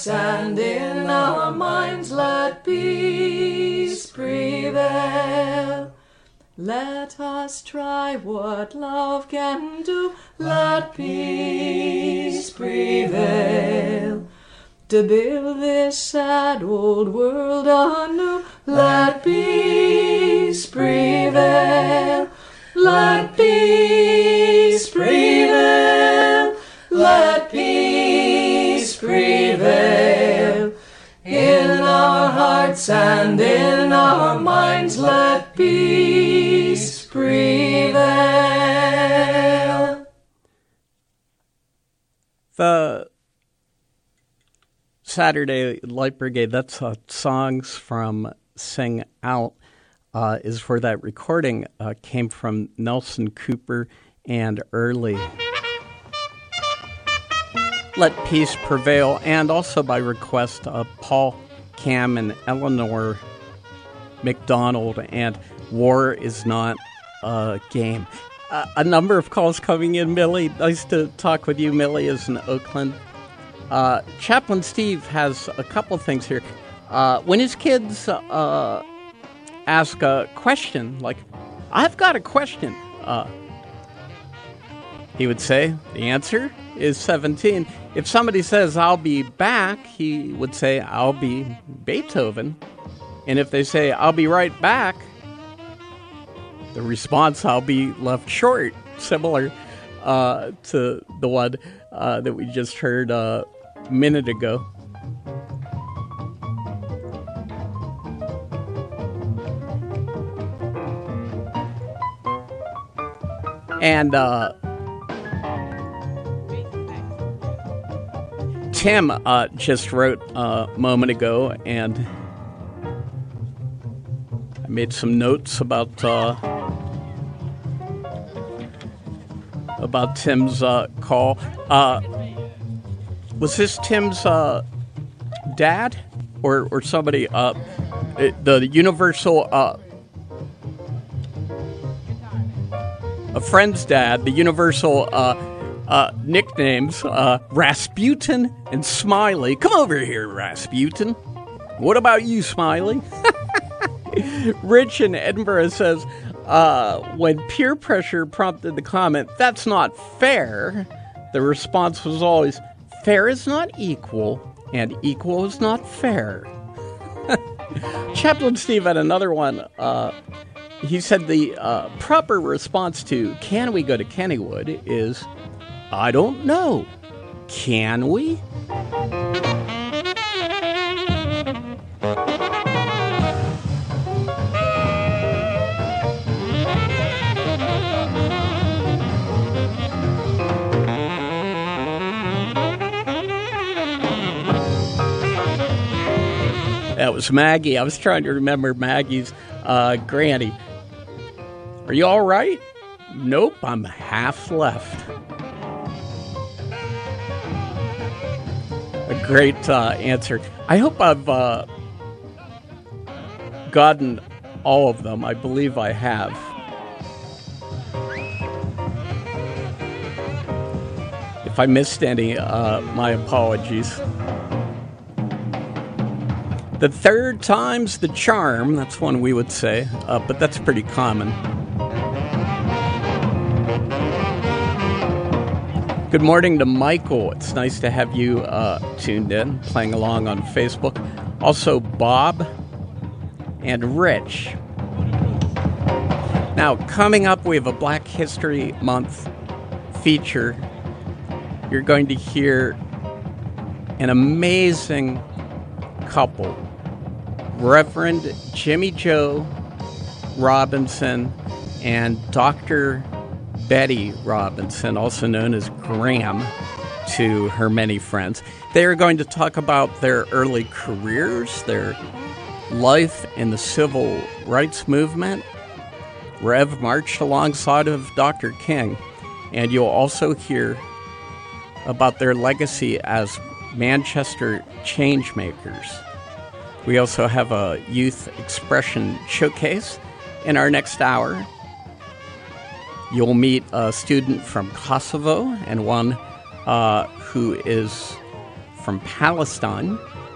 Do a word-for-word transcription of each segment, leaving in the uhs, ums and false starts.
hearts and in our minds let peace prevail. Let us try what love can do, let peace prevail. To build this sad old world anew, let peace prevail. Let peace prevail. Let peace prevail. In our hearts and in our minds, let peace prevail. The Saturday Light Brigade, that's uh, songs from Sing Out, uh, is where that recording uh, came from Nelson Cooper and Early. Let Peace Prevail, and also by request of Paul, Cam, and Eleanor McDonald, and War is Not a Game. Uh, a number of calls coming in. Millie, nice to talk with you. Millie is in Oakland. Uh, Chaplain Steve has a couple things here. Uh, when his kids uh, ask a question, like, I've got a question, uh, he would say, the answer is seventeen. If somebody says, I'll be back, he would say, I'll be Beethoven. And if they say, I'll be right back, the response, I'll be left short, similar uh, to the one uh, that we just heard uh, a minute ago. And uh, Tim uh, just wrote uh, a moment ago, and I made some notes about uh, about Tim's uh, call. Uh, was this Tim's uh, dad or or somebody? Uh, the Universal. Uh, a friend's dad. The Universal. Uh, Uh, nicknames, uh, Rasputin and Smiley. Come over here, Rasputin. What about you, Smiley? Rich in Edinburgh says, uh, when peer pressure prompted the comment, that's not fair, the response was always, fair is not equal, and equal is not fair. Chaplain Steve had another one. Uh, he said the uh, proper response to, can we go to Kennywood, is, I don't know. Can we? That was Maggie. I was trying to remember Maggie's uh, granny. Are you all right? Nope, I'm half left. A great uh, answer. I hope I've uh, gotten all of them. I believe I have. If I missed any, uh, my apologies. The third time's the charm. That's one we would say, uh, but that's pretty common. Good morning to Michael. It's nice to have you uh, tuned in, playing along on Facebook. Also, Bob and Rich. Now, coming up, we have a Black History Month feature. You're going to hear an amazing couple, Reverend Jimmy Joe Robinson and Doctor Betty Robinson, also known as Graham to her many friends. They are going to talk about their early careers, their life in the civil rights movement. Rev marched alongside of Doctor King, and you'll also hear about their legacy as Manchester changemakers. We also have a youth expression showcase in our next hour. You'll meet a student from Kosovo and one uh, who is from Palestine.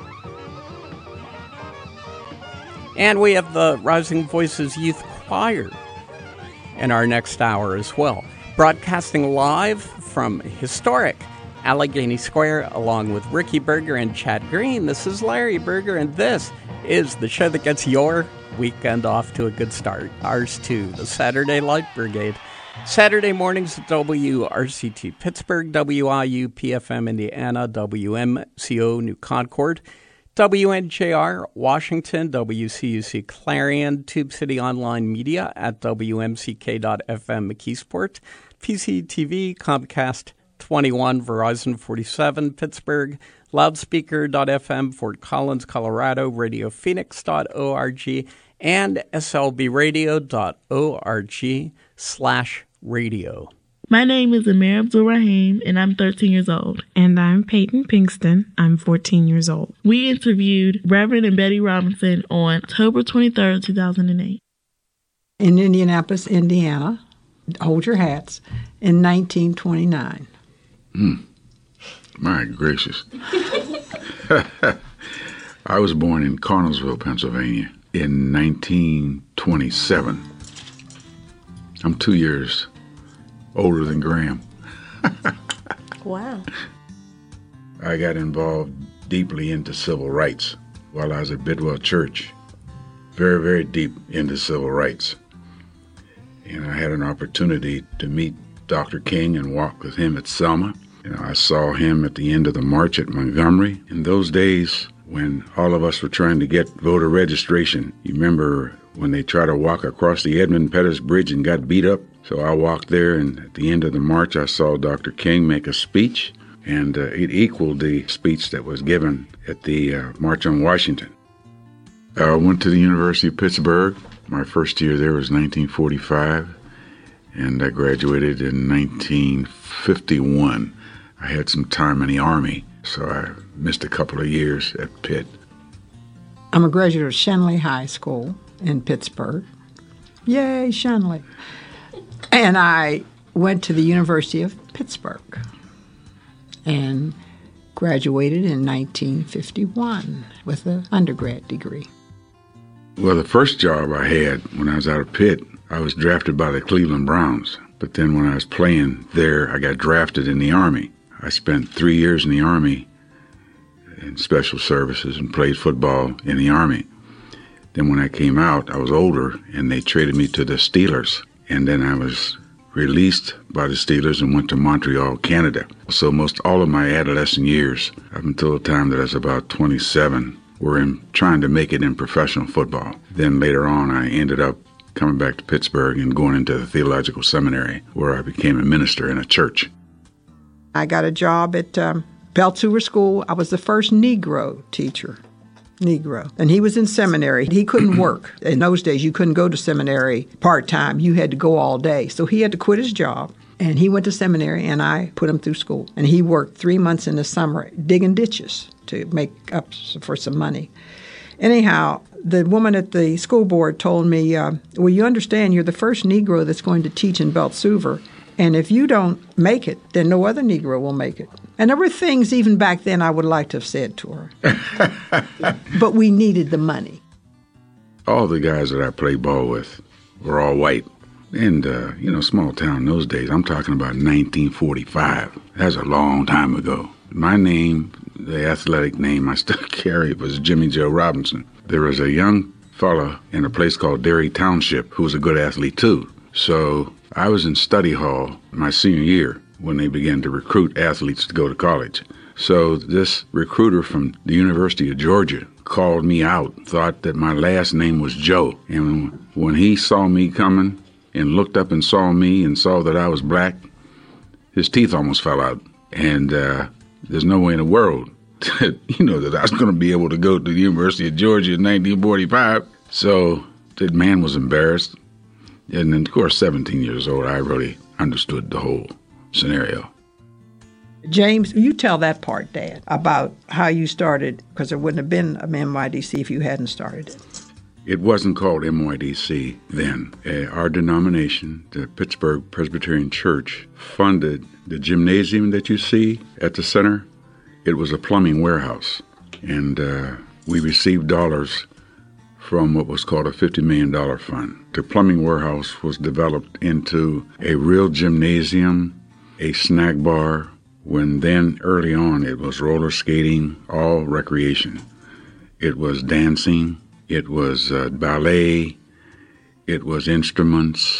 And we have the Rising Voices Youth Choir in our next hour as well. Broadcasting live from historic Allegheny Square along with Ricky Berger and Chad Green. This is Larry Berger, and this is the show that gets your weekend off to a good start. Ours too, the Saturday Light Brigade. Saturday mornings at W R C T Pittsburgh, W I U P F M Indiana, W M C O New Concord, W N J R Washington, W C U C Clarion, Tube City Online Media at W M C K dot F M McKeesport, P C T V, Comcast twenty-one, Verizon forty-seven, Pittsburgh, Loudspeaker dot F M, Fort Collins, Colorado, Radio Phoenix dot org, and S L B radio dot org slash radio. My name is Amir Abdul-Rahim, and I'm thirteen years old. And I'm Peyton Pinkston. I'm fourteen years old. We interviewed Reverend and Betty Robinson on October twenty-third, two thousand eight. In Indianapolis, Indiana, hold your hats, in nineteen twenty-nine. Hmm. My gracious. I was born in Connellsville, Pennsylvania in nineteen twenty-seven. I'm two years older than Graham. Wow. I got involved deeply into civil rights while I was at Bidwell Church. Very, very deep into civil rights. And I had an opportunity to meet Doctor King and walk with him at Selma. You know, I saw him at the end of the march at Montgomery. In those days, when all of us were trying to get voter registration, you remember when they tried to walk across the Edmund Pettus Bridge and got beat up? So I walked there, and at the end of the march, I saw Doctor King make a speech, and uh, it equaled the speech that was given at the uh, March on Washington. I went to the University of Pittsburgh. My first year there was nineteen forty-five, and I graduated in nineteen fifty-one. I had some time in the Army, so I missed a couple of years at Pitt. I'm a graduate of Shenley High School in Pittsburgh. Yay, Shenley. And I went to the University of Pittsburgh and graduated in nineteen fifty-one with an undergrad degree. Well, the first job I had when I was out of Pitt, I was drafted by the Cleveland Browns. But then when I was playing there, I got drafted in the Army. I spent three years in the Army in special services and played football in the Army. Then when I came out, I was older, and they traded me to the Steelers. And then I was released by the Steelers and went to Montreal, Canada. So most all of my adolescent years, up until the time that I was about twenty-seven, were in trying to make it in professional football. Then later on, I ended up coming back to Pittsburgh and going into the theological seminary, where I became a minister in a church. I got a job at um, Beltsuver School. I was the first Negro teacher. Negro. And he was in seminary. He couldn't work. In those days, you couldn't go to seminary part-time. You had to go all day. So he had to quit his job, and he went to seminary, and I put him through school. And he worked three months in the summer digging ditches to make up for some money. Anyhow, the woman at the school board told me, uh, well, you understand you're the first Negro that's going to teach in Beltsuver, and if you don't make it, then no other Negro will make it. And there were things even back then I would like to have said to her. But we needed the money. All the guys that I played ball with were all white. And, uh, you know, small town those days, I'm talking about nineteen forty-five. That's a long time ago. My name, the athletic name I still carry, was Jimmy Joe Robinson. There was a young fella in a place called Derry Township who was a good athlete, too. So I was in study hall my senior year when they began to recruit athletes to go to college. So this recruiter from the University of Georgia called me out, thought that my last name was Joe. And when he saw me coming and looked up and saw me and saw that I was black, his teeth almost fell out. And uh, there's no way in the world that, you know, that I was going to be able to go to the University of Georgia in nineteen forty-five. So the man was embarrassed. And then, of course, seventeen years old, I really understood the whole scenario. James, you tell that part, Dad, about how you started, because there wouldn't have been an M Y D C if you hadn't started it. It wasn't called M Y D C then. Uh, our denomination, the Pittsburgh Presbyterian Church, funded the gymnasium that you see at the center. It was a plumbing warehouse, and uh, we received dollars from what was called a fifty million dollars fund. The plumbing warehouse was developed into a real gymnasium, a snack bar, when then early on it was roller skating, all recreation. It was dancing, it was uh, ballet, it was instruments,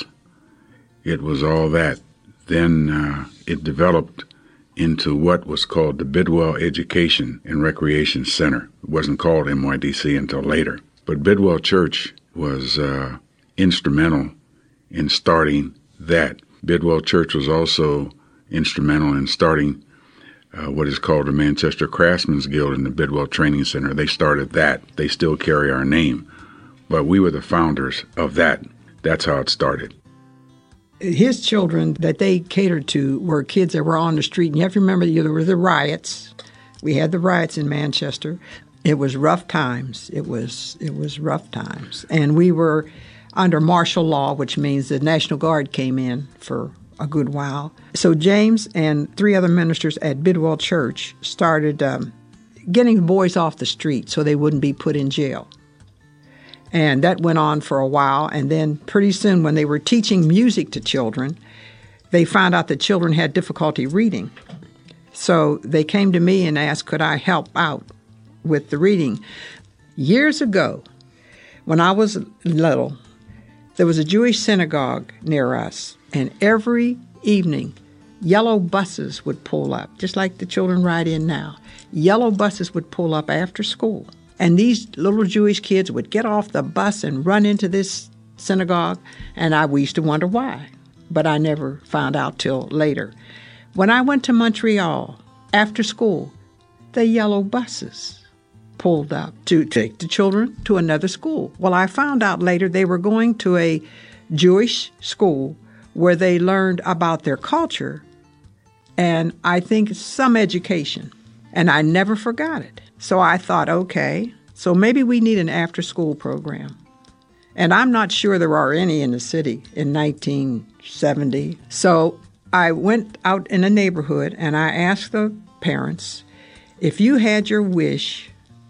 it was all that. Then uh, it developed into what was called the Bidwell Education and Recreation Center. It wasn't called M Y D C until later. But Bidwell Church was uh, instrumental in starting that. Bidwell Church was also instrumental in starting uh, what is called the Manchester Craftsmen's Guild and the Bidwell Training Center. They started that. They still carry our name. But we were the founders of that. That's how it started. His children that they catered to were kids that were on the street. And you have to remember, there were the riots. We had the riots in Manchester. It was rough times. It was it was rough times. And we were under martial law, which means the National Guard came in for a good while. So James and three other ministers at Bidwell Church started um, getting the boys off the street so they wouldn't be put in jail. And that went on for a while. And then pretty soon when they were teaching music to children, they found out that children had difficulty reading. So they came to me and asked, could I help out with the reading? Years ago, when I was little, there was a Jewish synagogue near us, and every evening, yellow buses would pull up, just like the children ride in now. Yellow buses would pull up after school, and these little Jewish kids would get off the bus and run into this synagogue, and I we used to wonder why, but I never found out till later. When I went to Montreal after school, the yellow buses pulled up to take the children to another school. Well, I found out later they were going to a Jewish school where they learned about their culture and I think some education. And I never forgot it. So I thought, okay, so maybe we need an after-school program. And I'm not sure there are any in the city in nineteen seventy. So I went out in a neighborhood and I asked the parents, if you had your wish,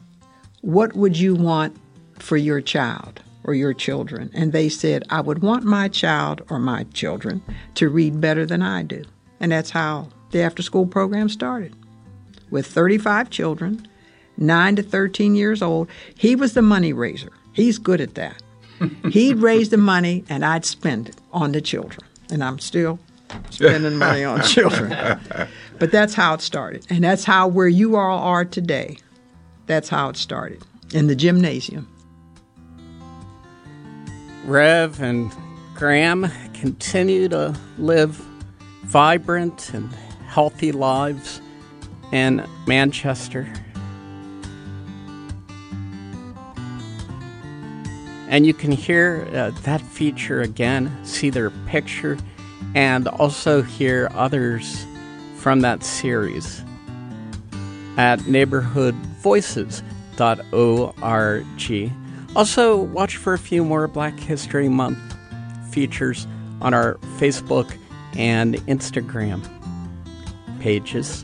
what would you want for your child or your children? And they said, I would want my child or my children to read better than I do. And that's how the after-school program started. With thirty-five children, nine to thirteen years old. He was the money raiser. He's good at that. He'd raise the money, and I'd spend it on the children. And I'm still spending money on children. But that's how it started. And that's how where you all are today. That's how it started, in the gymnasium. Rev and Graham continue to live vibrant and healthy lives in Manchester. And you can hear uh, that feature again, see their picture, and also hear others from that series at neighborhood voices dot org. Also, watch for a few more Black History Month features on our Facebook and Instagram pages.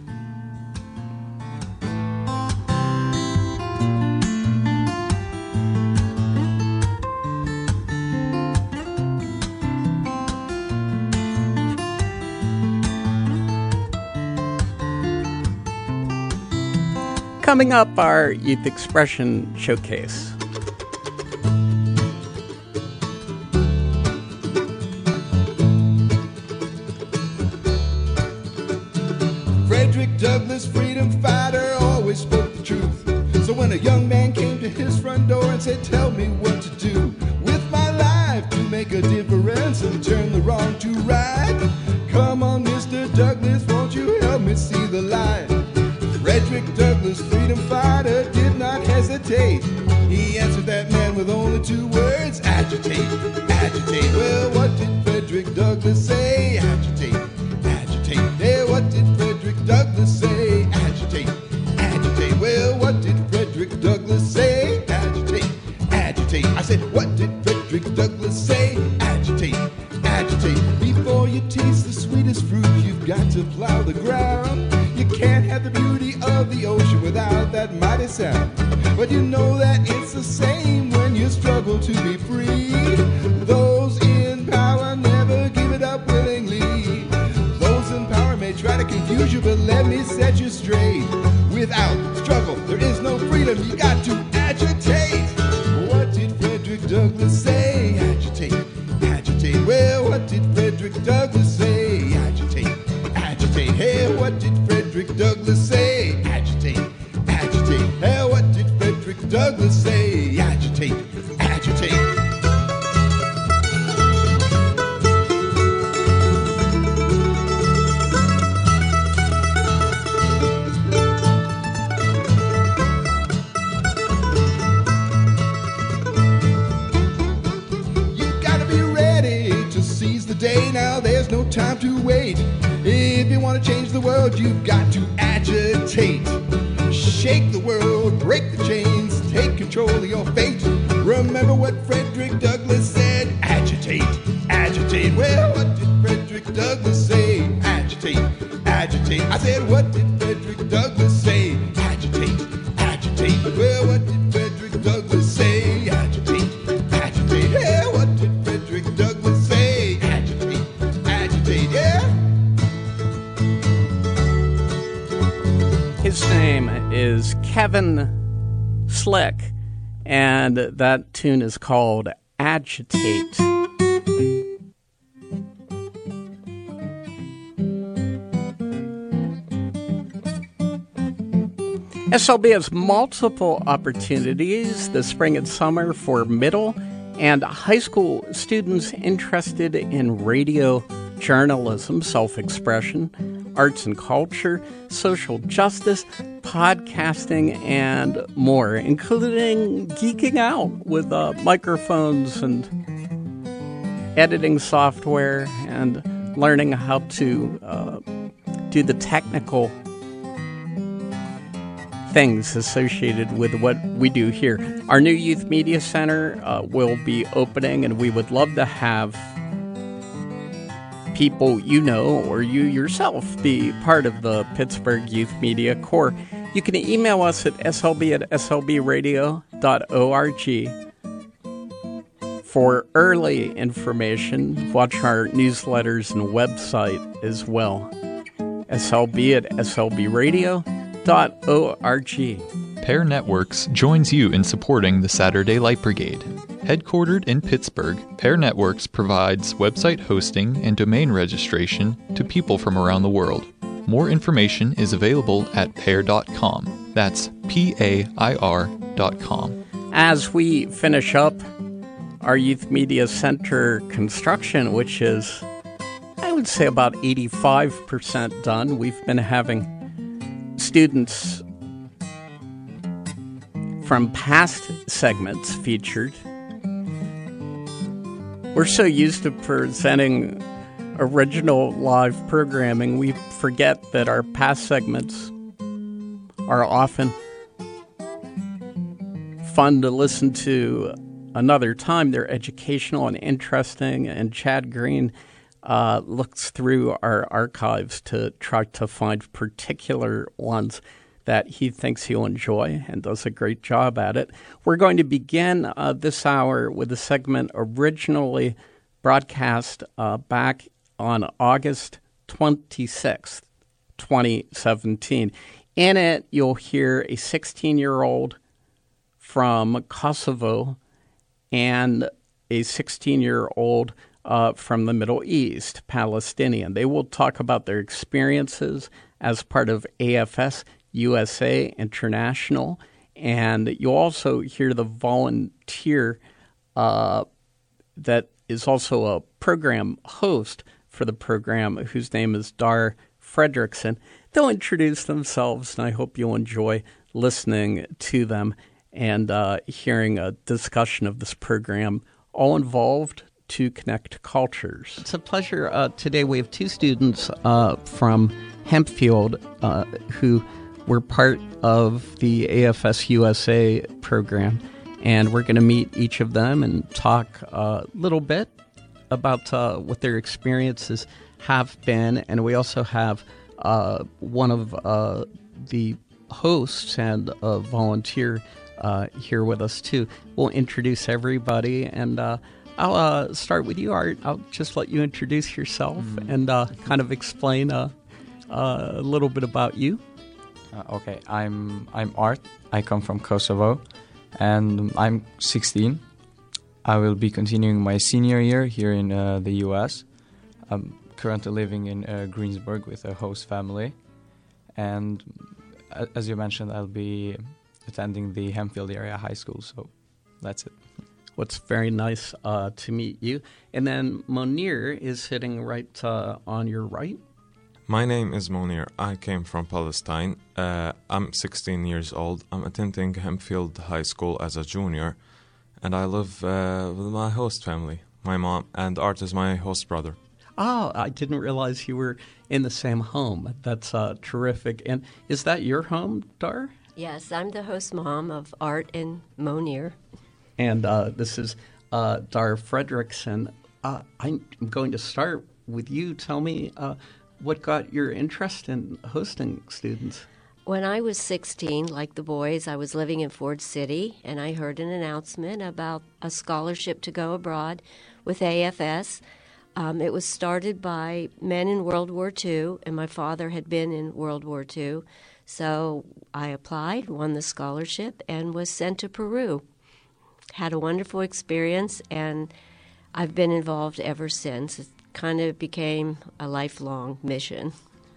Coming up, our Youth Expression Showcase. Frederick Douglass, freedom fighter, always spoke the truth. So when a young man came to his front door and said, tell me what to do with my life to make a difference and turn the wrong to right, come on, Mister Douglass, won't you help me see the light? Frederick Douglass, freedom fighter, did not hesitate. He answered that man with only two words, agitate, agitate. Well, what did Frederick Douglass say? Agitate, agitate. Yeah, what did Frederick Douglass say? Agitate, agitate. Well, what did Frederick Douglass say? Agitate, agitate. I said, what did Frederick Douglass say? Agitate, agitate. Before you taste the sweetest fruit, you've got to plow the ground. You can't have the beauty of the ocean without that mighty sound. But you know that it's the same when you struggle to be free. Those in power never give it up willingly. Those in power may try to confuse you, but let me set you straight. Without struggle, there is no freedom. You got to agitate. What did Frederick Douglass say? Agitate, agitate. Well, what did Frederick Douglass say? Agitate, agitate. Hey, what did Frederick Douglass say? Agitate, agitate. Hey, what did Frederick Douglass say? Agitate, agitate. Day now, there's no time to wait. If you want to change the world, you've got to agitate. Shake the world, break the chains, take control of your fate. Remember what Frederick Douglass said? Agitate, agitate. Well, what did Frederick Douglass say? Agitate, agitate. I said, what did Frederick Douglass say? Agitate, agitate. Well, what did Frederick Douglass say? Agitate, agitate. Yeah, what did Frederick Douglass say? His name is Kevin Slick, and that tune is called Agitate. S L B has multiple opportunities this spring and summer for middle and high school students interested in radio journalism, self-expression, arts and culture, social justice, podcasting, and more, including geeking out with uh, microphones and editing software and learning how to uh, do the technical things associated with what we do here. Our new Youth Media Center uh, will be opening, and we would love to have people you know or you yourself be part of the Pittsburgh Youth Media Corps. You can email us at s l b at s l b radio dot org for early information. Watch our newsletters and website as well. S L B at s l b radio dot org. Pair Networks joins you in supporting the Saturday Light Brigade. Headquartered in Pittsburgh, Pair Networks provides website hosting and domain registration to people from around the world. More information is available at pair dot com. That's P A I R dot com. As we finish up our Youth Media Center construction, which is, I would say, about eighty-five percent done, we've been having students from past segments featured. We're so used to presenting original live programming, we forget that our past segments are often fun to listen to another time. They're educational and interesting, and Chad Green uh, looks through our archives to try to find particular ones that he thinks he'll enjoy and does a great job at it. We're going to begin uh, this hour with a segment originally broadcast uh, back on August twenty-sixth, twenty seventeen. In it, you'll hear a sixteen-year-old from Kosovo and a sixteen-year-old uh, from the Middle East, Palestinian. They will talk about their experiences as part of A F S U S A International, and you'll also hear the volunteer uh, that is also a program host for the program, whose name is Dar Fredrickson. They'll introduce themselves, and I hope you'll enjoy listening to them and uh, hearing a discussion of this program, all involved to connect cultures. It's a pleasure. Uh, today we have two students uh, from Hempfield uh, who were part of the A F S U S A program, and we're going to meet each of them and talk a little bit about uh, what their experiences have been. And we also have uh, one of uh, the host and a volunteer uh, here with us, too. We'll introduce everybody, and uh, I'll uh, start with you, Art. I'll just let you introduce yourself mm. and uh, kind of explain uh, uh, a little bit about you. Uh, okay, I'm I'm Art. I come from Kosovo, and I'm sixteen. I will be continuing my senior year here in uh, the U S. I'm currently living in uh, Greensburg with a host family, and uh, as you mentioned, I'll be attending the Hempfield area high school, so that's it. Well, it's very nice uh, to meet you. And then Monir is sitting right uh, on your right. My name is Monir. I came from Palestine. Uh, I'm sixteen years old. I'm attending Hempfield High School as a junior, and I live uh, with my host family, my mom, and Art is my host brother. Oh, I didn't realize you were in the same home. That's uh, terrific. And is that your home, Dar? Yes, I'm the host mom of Art and Monir. And uh, this is uh, Dar Fredrickson. Uh, I'm going to start with you. Tell me uh, what got your interest in hosting students? When I was sixteen, like the boys, I was living in Ford City, and I heard an announcement about a scholarship to go abroad with A F S. Um, it was started by men in World War Two, and my father had been in World War Two. So I applied, won the scholarship, and was sent to Peru. Had a wonderful experience, and I've been involved ever since. It kind of became a lifelong mission.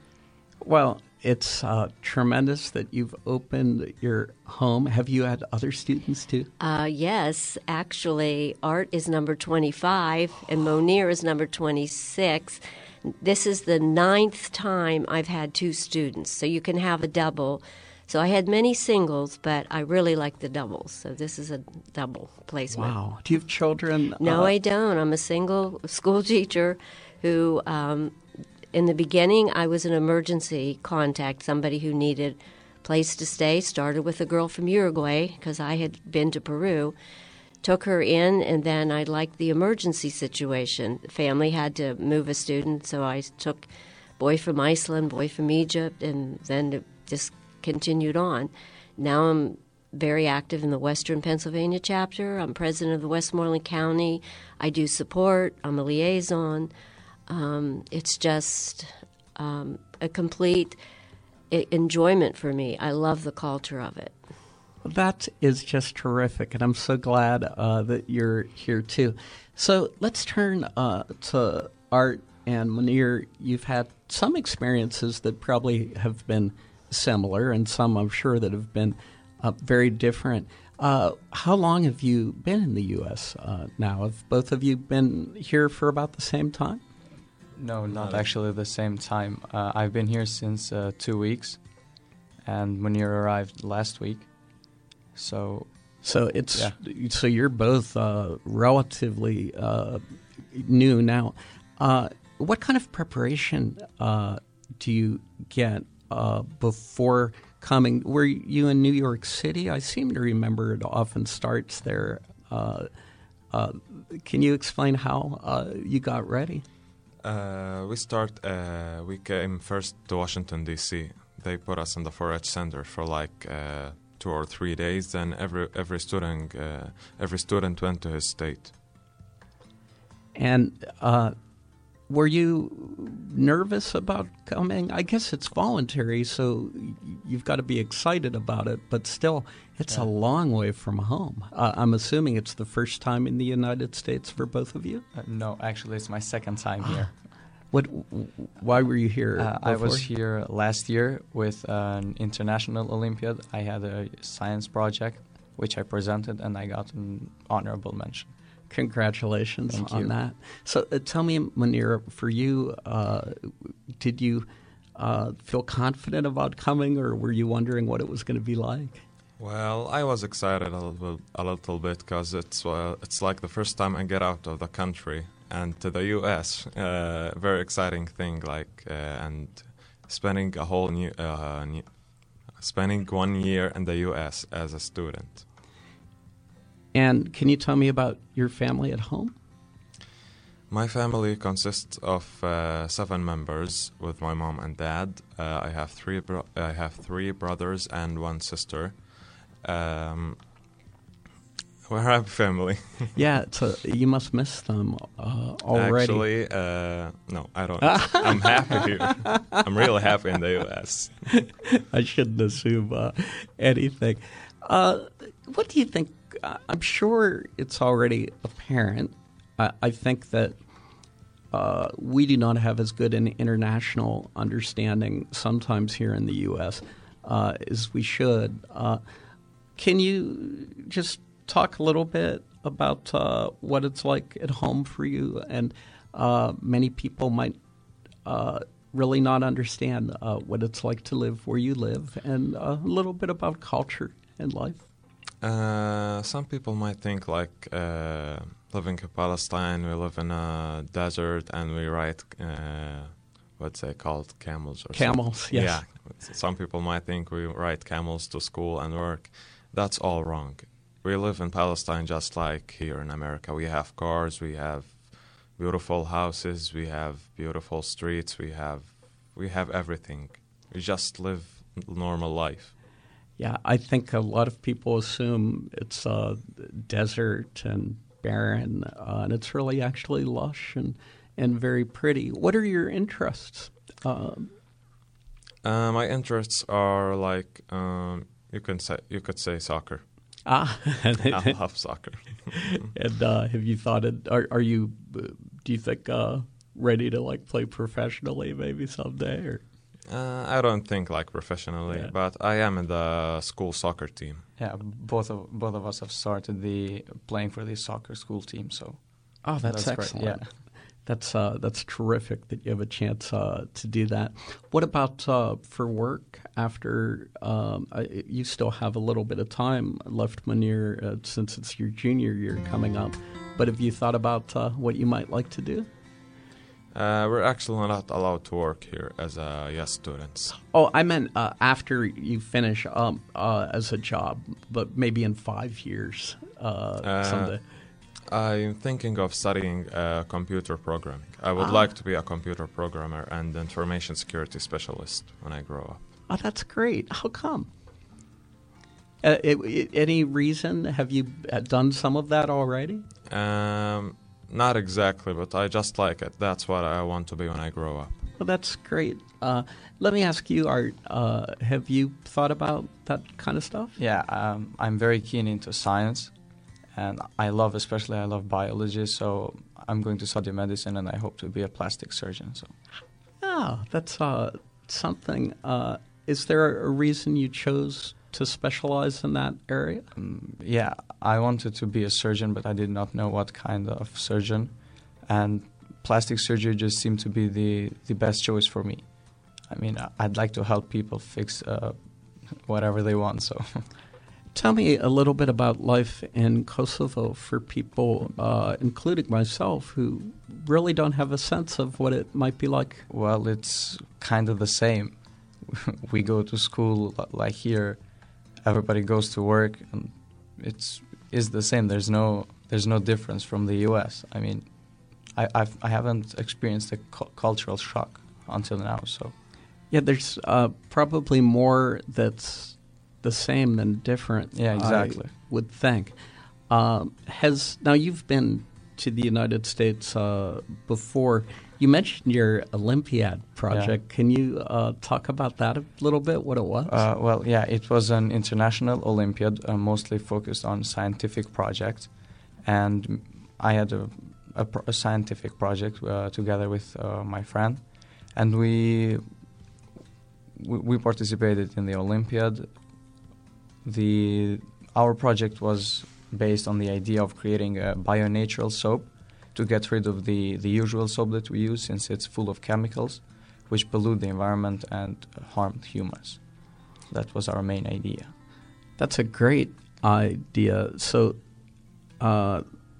Well, it's uh, tremendous that you've opened your home. Have you had other students too? Uh, yes. Actually, Art is number twenty-five, and Monir is number twenty-six. This is the ninth time I've had two students, so you can have a double. So I had many singles, but I really like the doubles. So this is a double placement. Wow. Do you have children? No, uh, I don't. I'm a single school teacher who, um, in the beginning, I was an emergency contact, somebody who needed a place to stay. Started with a girl from Uruguay because I had been to Peru. Took her in, and then I liked the emergency situation. The family had to move a student, so I took boy from Iceland, boy from Egypt, and then it just continued on. Now I'm very active in the Western Pennsylvania chapter. I'm president of the Westmoreland County. I do support. I'm a liaison. Um, it's just um, a complete I- enjoyment for me. I love the culture of it. That is just terrific, and I'm so glad uh, that you're here too. So let's turn uh, to Art and Monir. You've had some experiences that probably have been similar, and some I'm sure that have been uh, very different. Uh, how long have you been in the U S uh, now? Have both of you been here for about the same time? No, not actually the same time. Uh, I've been here since uh, two weeks, and Monir arrived last week. So, so it's yeah. so you're both uh, relatively uh, new now. Uh, what kind of preparation uh, do you get uh, before coming? Were you in New York City? I seem to remember it often starts there. Uh, uh, can you explain how uh, you got ready? Uh, we start. Uh, we came first to Washington D C. They put us in the four H Center for like. Uh, two or three days, then every every student uh, every student went to his state. And uh, were you nervous about coming? I guess it's voluntary, so you've got to be excited about it, but still, it's yeah. a long way from home. Uh, I'm assuming it's the first time in the United States for both of you? Uh, no, actually, it's my second time here. What? Why were you here? Uh, I was here last year with an international Olympiad. I had a science project, which I presented, and I got an honorable mention. Congratulations Thank on you. that. So uh, tell me, Monir, for you, uh, did you uh, feel confident about coming, or were you wondering what it was going to be like? Well, I was excited a little, a little bit because it's uh, it's like the first time I get out of the country and to the U S. Uh, very exciting thing, like uh, and spending a whole new, uh, new, spending one year in the U S as a student. And can you tell me about your family at home? My family consists of uh, seven members with my mom and dad. Uh, I have three. Bro- I have three brothers and one sister. Um, we're a happy family. Yeah, it's a, you must miss them uh, already. Actually, uh, no, I don't. I'm happy here. I'm really happy in the U S. I shouldn't assume uh, anything. Uh, what do you think? I'm sure it's already apparent. I, I think that uh, we do not have as good an international understanding sometimes here in the U S uh, as we should. Uh, can you just talk a little bit about uh, what it's like at home for you? And uh, many people might uh, really not understand uh, what it's like to live where you live, and a little bit about culture and life. Uh, some people might think like uh, living in Palestine, we live in a desert and we ride, uh, what's they called, camels or Camels, something. yes. Yeah. Some people might think we ride camels to school and work. That's all wrong. We live in Palestine just like here in America. We have cars, we have beautiful houses, we have beautiful streets, we have we have everything. We just live normal life. Yeah, I think a lot of people assume it's uh, desert and barren, uh, and it's really actually lush and, and very pretty. What are your interests? Uh, uh, my interests are like um, you can say you could say soccer. Ah, I love soccer. And uh, have you thought it? Are, are you? Do you think uh, ready to like play professionally maybe someday? Or? Uh, I don't think like professionally, Yeah. but I am in the school soccer team. Yeah, both of both of us have started the playing for the soccer school team. So, Oh, that's, That's great, excellent. yeah. That's uh, that's terrific that you have a chance uh, to do that. What about uh, for work? After um, uh, you still have a little bit of time left, Munir, uh, since it's your junior year coming up. But have you thought about uh, what you might like to do? Uh, we're actually not allowed to work here as uh, yes students. Oh, I meant uh, after you finish um, uh, as a job, but maybe in five years uh, Uh, someday. I'm thinking of studying uh, computer programming. I would Ah. like to be a computer programmer and information security specialist when I grow up. Oh, that's great. How come? Uh, it, it, any reason? Have you uh, done some of that already? Um, not exactly, but I just like it. That's what I want to be when I grow up. Well, that's great. Uh, let me ask you, Art, uh, have you thought about that kind of stuff? yeah, um, I'm very keen into science, and I love, especially I love biology. So I'm going to study medicine, and I hope to be a plastic surgeon. So Oh, that's uh, something. Uh, is there a reason you chose to specialize in that area? um, yeah, I wanted to be a surgeon, but I did not know what kind of surgeon, and plastic surgery just seemed to be the, the best choice for me. I mean, I- I'd like to help people fix uh, whatever they want. So Tell me a little bit about life in Kosovo for people, uh, including myself, who really don't have a sense of what it might be like. well, it's kind of the same. We go to school li- like here. Everybody goes to work, and it's is the same. There's no there's no difference from the U S. I mean, I I've, I haven't experienced a cu- cultural shock until now. So Yeah, there's uh, probably more that's the same than different. Yeah, exactly. I would think. Um, has now you've been to the United States uh, before. You mentioned your Olympiad project. Can you uh, talk about that a little bit? What it was? Uh, well, yeah, it was an international Olympiad, uh, mostly focused on scientific projects, and I had a, a, pro- a scientific project uh, together with uh, my friend, and we, we we participated in the Olympiad. The our project was based on the idea of creating a bio-natural soap to get rid of the, the usual soap that we use, since it's full of chemicals which pollute the environment and harm humans. That was our main idea. That's a great idea. So, uh,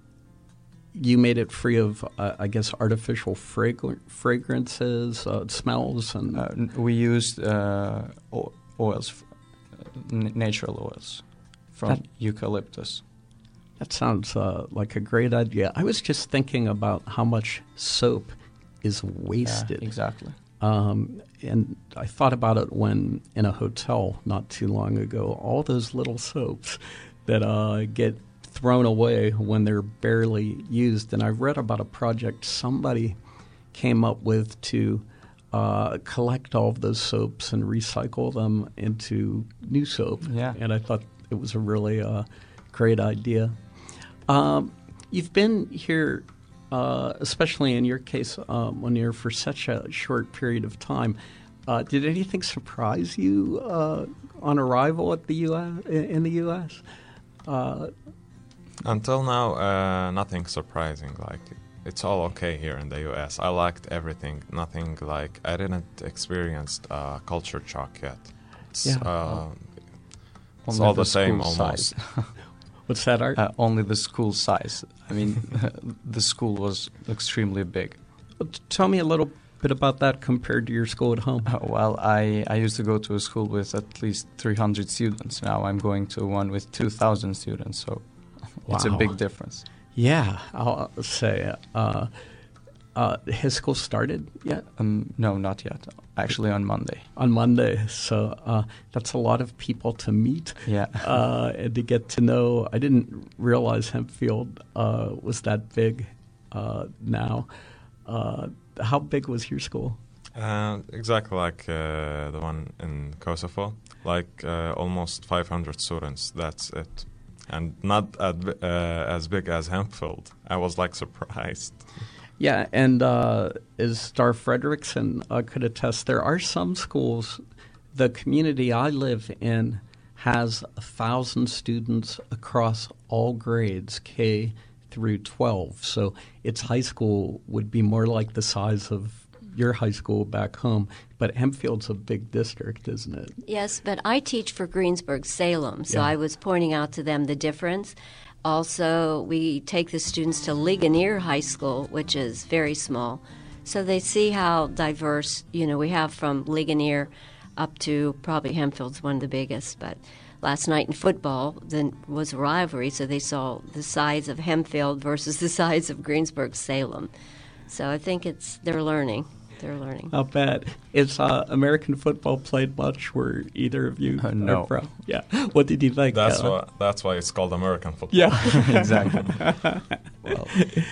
you made it free of, uh, I guess, artificial fragr- fragrances, uh, smells, and Uh, n- we used uh, o- oils, f- n- natural oils from That- eucalyptus. That sounds uh, like a great idea. I was just thinking about how much soap is wasted. Yeah, exactly. Um, and I thought about it when in a hotel not too long ago, all those little soaps that uh, get thrown away when they're barely used. And I read about a project somebody came up with to uh, collect all of those soaps and recycle them into new soap. Yeah. And I thought it was a really uh, great idea. Um, you've been here, uh, especially in your case, uh, Munir, for such a short period of time. Uh, did anything surprise you uh, on arrival at the U S in the U S? Uh, Until now, uh, nothing surprising. Like, it's all okay here in the U S. I liked everything. Nothing like I didn't experience uh, culture shock yet. It's, Yeah. uh, it's Only all the the same school almost. size. What's that, Art? Uh, only the school size. I mean, the school was extremely big. Tell me a little bit about that compared to your school at home. Uh, well, I, I used to go to a school with at least three hundred students. Now I'm going to one with two thousand students, so it's a Wow. big difference. Yeah, I'll say. Uh, uh, has school started yet? Um, no, not yet. Actually, on Monday. On Monday. So uh, that's a lot of people to meet Yeah. uh, and to get to know. I didn't realize Hempfield uh, was that big uh, now. Uh, how big was your school? Uh, exactly like uh, the one in Kosovo, like uh, almost five hundred students. That's it, and not at, uh, as big as Hempfield. I was like surprised. Yeah, and uh, as Star Frederickson uh, could attest, there are some schools. The community I live in has a thousand students across all grades, K through twelve. So its high school would be more like the size of your high school back home. But Hempfield's a big district, isn't it? Yes, but I teach for Greensburg Salem, so Yeah. I was pointing out to them the difference. Also, we take the students to Ligonier High School, which is very small, so they see how diverse, you know, we have from Ligonier up to probably Hempfield's one of the biggest. But last night in football then was a rivalry, so they saw the size of Hempfield versus the size of Greensburg Salem. So I think it's they're learning. They're learning. Not bad. Is uh, American football played much where either of you Uh, no. are from? Yeah. What did you think? That's Alan? why. That's why it's called American football. Yeah. Exactly. Well,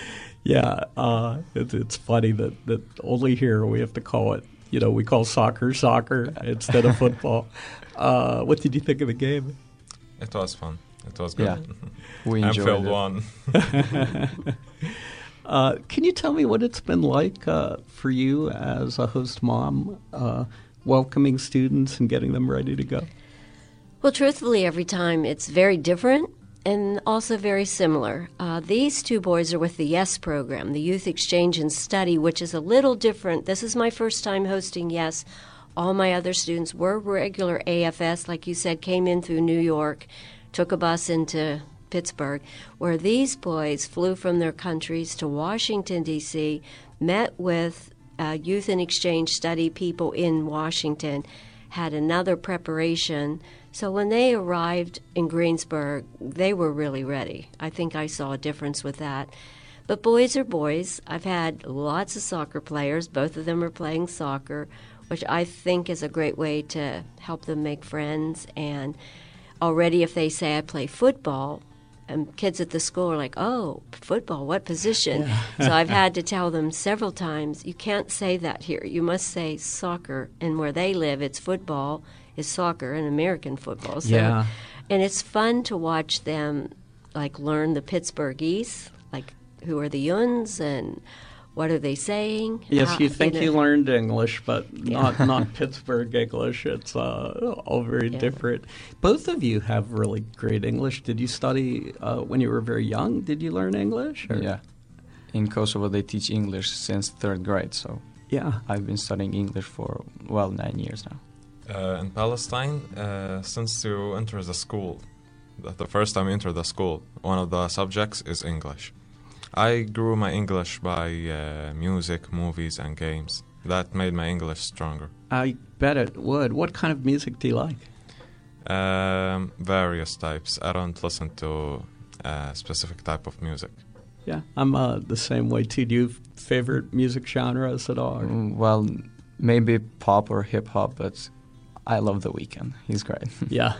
Yeah, uh, it, it's funny that, that only here we have to call it, you know, we call soccer soccer instead of football. Uh, what did you think of the game? It was fun. It was good. Yeah. we enjoyed Hempfield it. won. Uh, can you tell me what it's been like uh, for you as a host mom, uh, welcoming students and getting them ready to go? Well, truthfully, every time it's very different and also very similar. Uh, these two boys are with the YES program, the Youth Exchange and Study, which is a little different. This is my first time hosting YES. All my other students were regular A F S, like you said, came in through New York, took a bus into Pittsburgh, where these boys flew from their countries to Washington, D C, met with uh, Youth and Exchange Study people in Washington, had another preparation. So when they arrived in Greensburg, they were really ready. I think I saw a difference with that. But boys are boys. I've had lots of soccer players. Both of them are playing soccer, which I think is a great way to help them make friends. And already if they say I play football, and kids at the school are like, oh, football, what position? Yeah. So I've had to tell them several times, you can't say that here. You must say soccer. And where they live, it's football, is soccer, and American football. So, Yeah. And it's fun to watch them, like, learn the Pittsburghese, like, who are the Yuns and what are they saying? Yes, How- you think know. you learned English, but Yeah. not not Pittsburgh English. It's uh, all very Yeah. different. Both of you have really great English. Did you study uh, when you were very young? Did you learn English? or- Yeah. In Kosovo, they teach English since third grade, so Yeah. I've been studying English for, well, nine years now. Uh, in Palestine, uh, since you enter the school, the, the first time you enter the school, one of the subjects is English. I grew my English by uh, music, movies, and games. That made my English stronger. I bet it would. What kind of music do you like? Um, various types. I don't listen to a specific type of music. Yeah, I'm uh, the same way too. Do you have favorite music genres at all? Mm, Well, maybe pop or hip hop, but I love The Weeknd. He's great. Yeah.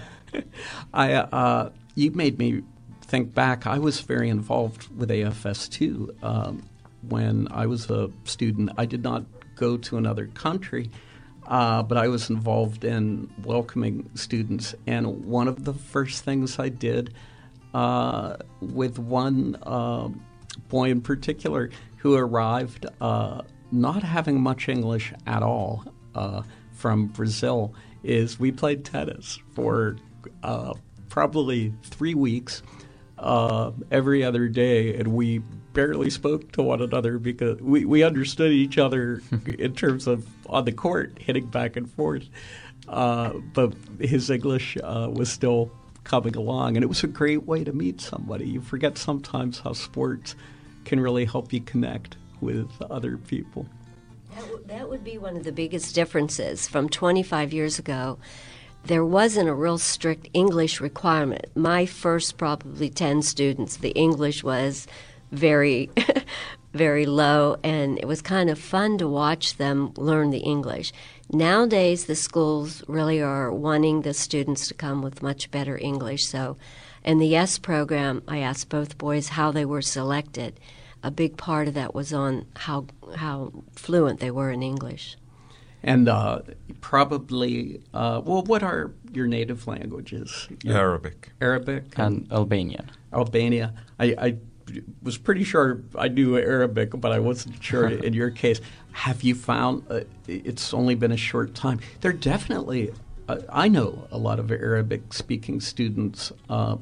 I uh, you made me think back. I was very involved with A F S too. Um, when I was a student, I did not go to another country, uh, but I was involved in welcoming students. And one of the first things I did uh, with one uh, boy in particular who arrived uh, not having much English at all uh, from Brazil is we played tennis for uh, probably three weeks uh, every other day, and we barely spoke to one another because we, we understood each other in terms of on the court hitting back and forth, uh, but his English uh, was still coming along, and it was a great way to meet somebody. You forget sometimes how sports can really help you connect with other people. That, w- that would be one of the biggest differences from twenty-five years ago. There wasn't a real strict English requirement. My first probably ten students, the English was very, very low, and it was kind of fun to watch them learn the English. Nowadays, the schools really are wanting the students to come with much better English. So in the YES program, I asked both boys how they were selected. A big part of that was on how how fluent they were in English. And uh, probably, uh, well, what are your native languages? Your Arabic. Arabic? And Albanian. Albania. I, I was pretty sure I knew Arabic, but I wasn't sure in your case. Have you found, uh, it's only been a short time, there are definitely, uh, I know a lot of Arabic-speaking students uh,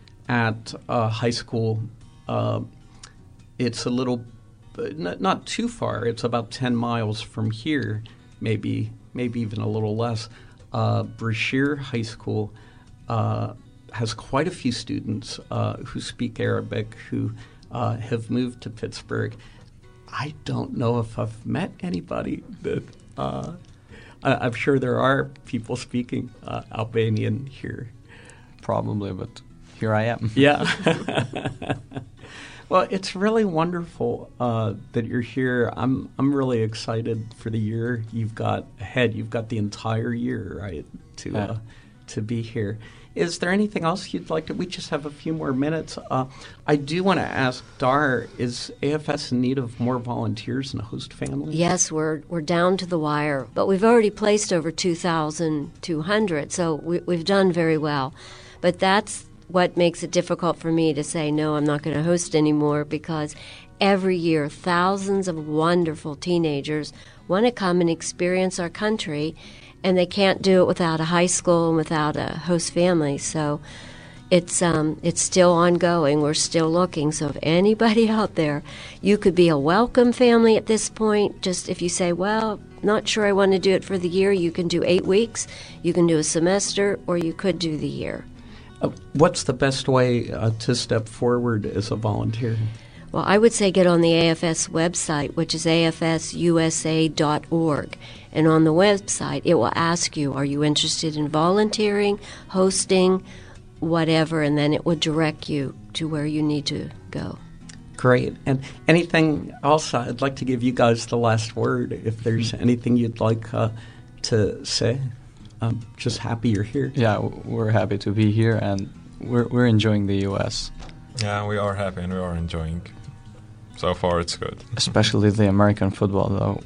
at uh, high school. Uh, it's a little, not, not too far, it's about ten miles from here, maybe maybe even a little less. Uh, Brashear High School uh, has quite a few students uh, who speak Arabic who uh, have moved to Pittsburgh. I don't know if I've met anybody that uh, I, I'm sure there are people speaking uh, Albanian here. Probably, but here I am. Yeah. Well, it's really wonderful uh, that you're here. I'm I'm really excited for the year you've got ahead. You've got the entire year, right, to Yeah. uh, to be here. Is there anything else you'd like to? We just have a few more minutes. Uh, I do want to ask Dar: is A F S in need of more volunteers and host families? Yes, we're we're down to the wire, but we've already placed over two thousand two hundred, so we, we've done very well. But that's what makes it difficult for me to say, no, I'm not going to host anymore, because every year thousands of wonderful teenagers want to come and experience our country, and they can't do it without a high school and without a host family. So it's um, it's still ongoing. We're still looking. So if anybody out there, you could be a welcome family at this point. Just if you say, well, not sure I want to do it for the year, you can do eight weeks, you can do a semester, or you could do the year. Uh, what's the best way uh, to step forward as a volunteer? Well, I would say get on the A F S website, which is A F S U S A dot org. And on the website, it will ask you, are you interested in volunteering, hosting, whatever, and then it will direct you to where you need to go. Great. And anything else? I'd like to give you guys the last word. If there's anything you'd like uh, to say, I'm just happy you're here. Yeah, w- we're happy to be here, and we're we're enjoying the U S. Yeah, we are happy and we are enjoying. So far, it's good. Especially the American football, though.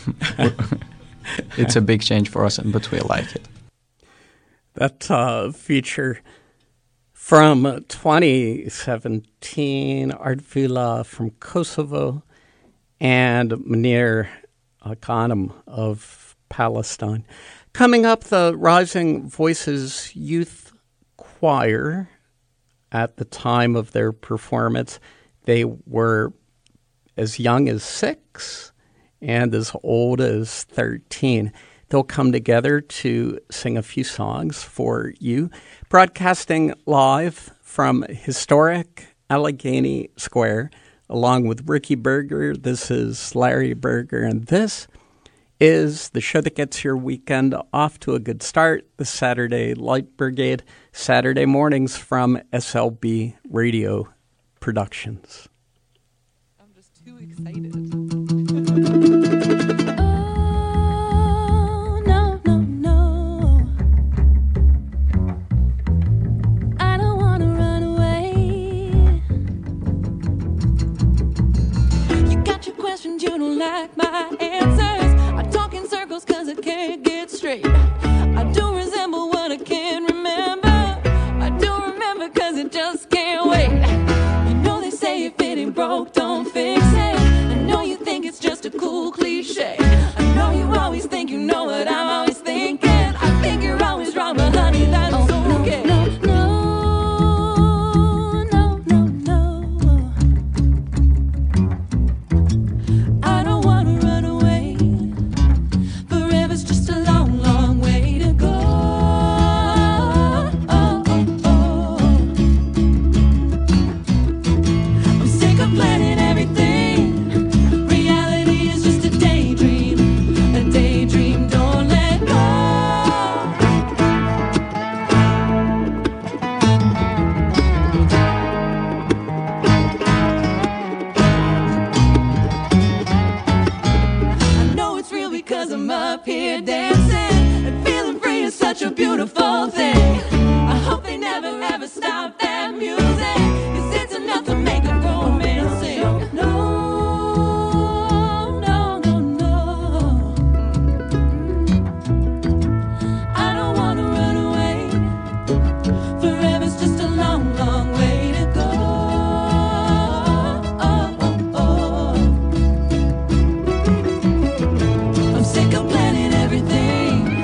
It's a big change for us, but we like it. That uh, feature from twenty seventeen, Artvila from Kosovo and Munir Ghanem of Palestine. Coming up, the Rising Voices Youth Choir. At the time of their performance, they were as young as six and as old as thirteen. They'll come together to sing a few songs for you, broadcasting live from historic Allegheny Square, along with Ricky Berger. This is Larry Berger, and this is the show that gets your weekend off to a good start, the Saturday Light Brigade, Saturday mornings from S L B Radio Productions. I'm just too excited. You don't like my answers. I talk in circles cause I can't get straight. I do resemble what I can't remember. I do remember cause it just can't wait. You know they say if it ain't broke, don't fix it. I know you think it's just a cool cliche. I know you always think you know what I'm always thinking. I think you're always wrong, but honey, that's oh, okay. No, no, no. Such a beautiful thing. I hope they never ever stop that music, cause it's enough to make a grown man sing. No, no, no, no. I don't wanna run away. Forever's just a long, long way to go. Oh, oh, oh. I'm sick of planning everything.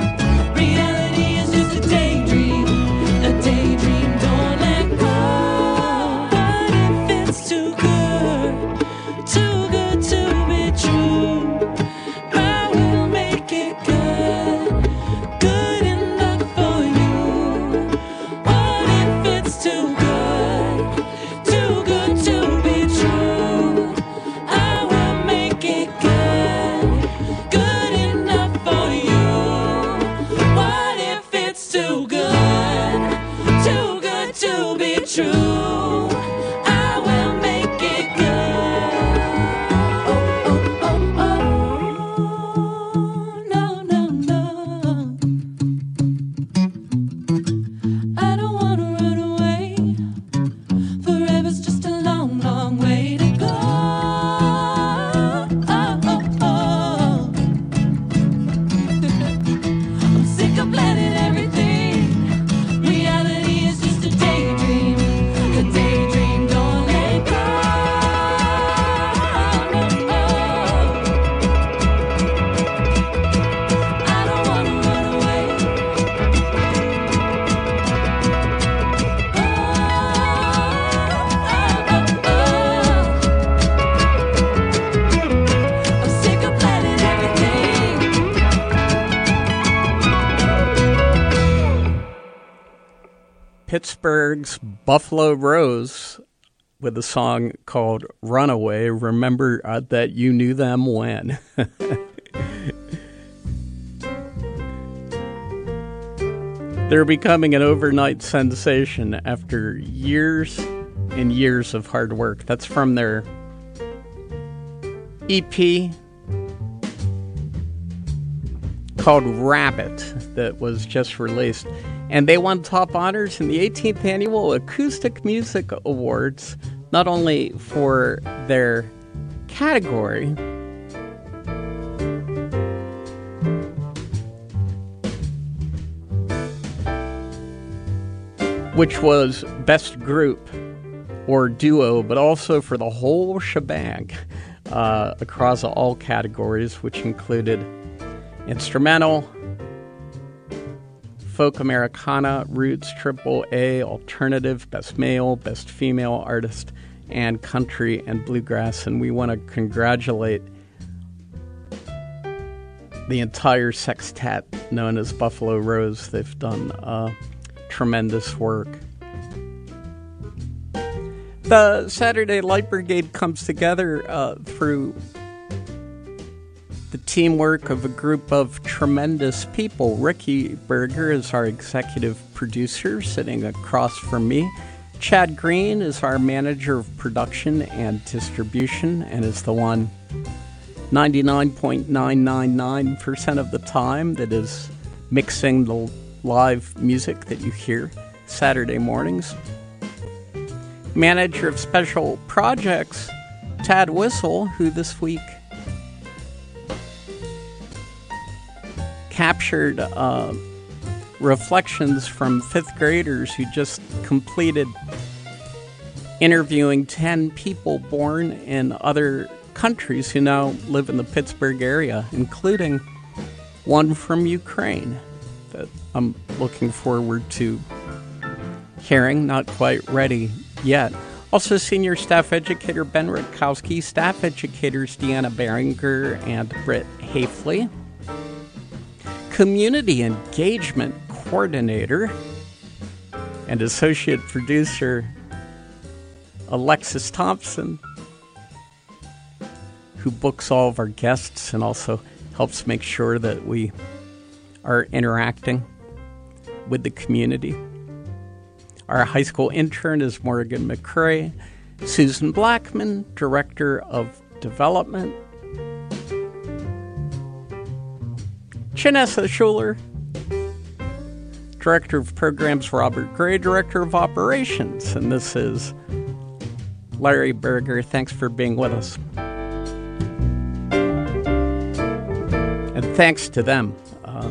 Pittsburgh's Buffalo Rose with a song called Runaway. Remember uh, that you knew them when. They're becoming an overnight sensation after years and years of hard work. That's from their E P called Rabbit that was just released. And they won top honors in the eighteenth Annual Acoustic Music Awards, not only for their category, which was Best Group or Duo, but also for the whole shebang uh, across all categories, which included Instrumental, Folk Americana, Roots, Triple A, Alternative, Best Male, Best Female Artist, and Country and Bluegrass. And we want to congratulate the entire sextet known as Buffalo Rose. They've done uh, tremendous work. The Saturday Light Brigade comes together uh, through the teamwork of a group of tremendous people. Ricky Berger is our executive producer, sitting across from me. Chad Green is our manager of production and distribution and is the one ninety-nine point nine nine nine percent of the time that is mixing the live music that you hear Saturday mornings. Manager of special projects, Tad Whistle, who this week captured uh, reflections from fifth graders who just completed interviewing ten people born in other countries who now live in the Pittsburgh area, including one from Ukraine that I'm looking forward to hearing, not quite ready yet. Also, senior staff educator Ben Rutkowski, staff educators Deanna Beringer and Britt Hafley, community engagement coordinator and associate producer Alexis Thompson, who books all of our guests and also helps make sure that we are interacting with the community. Our high school intern is Morgan McCrae. Susan Blackman, director of development. Chinessa Schuler, director of programs. Robert Gray, director of operations. And this is Larry Berger. Thanks for being with us. And thanks to them. Uh,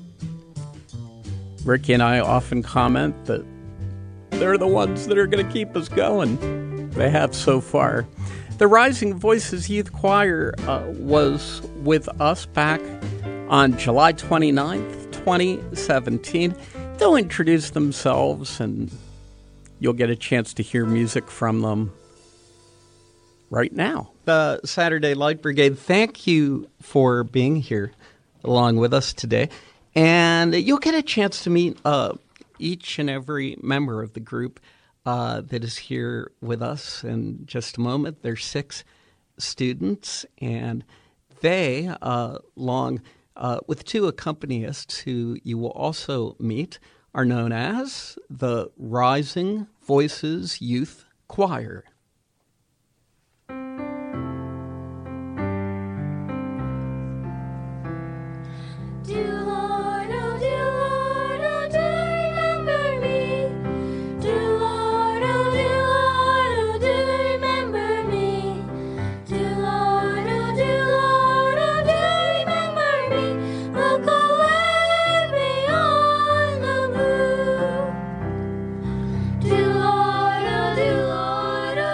Ricky and I often comment that they're the ones that are going to keep us going. They have so far. The Rising Voices Youth Choir uh, was with us back on July twenty-ninth, twenty seventeen. They'll introduce themselves and you'll get a chance to hear music from them right now. The Saturday Light Brigade, thank you for being here along with us today. And you'll get a chance to meet uh, each and every member of the group uh, that is here with us in just a moment. There's six students, and they, uh, along uh, with two accompanists who you will also meet, are known as the Rising Voices Youth Choir. Do Lord, oh do Lord, oh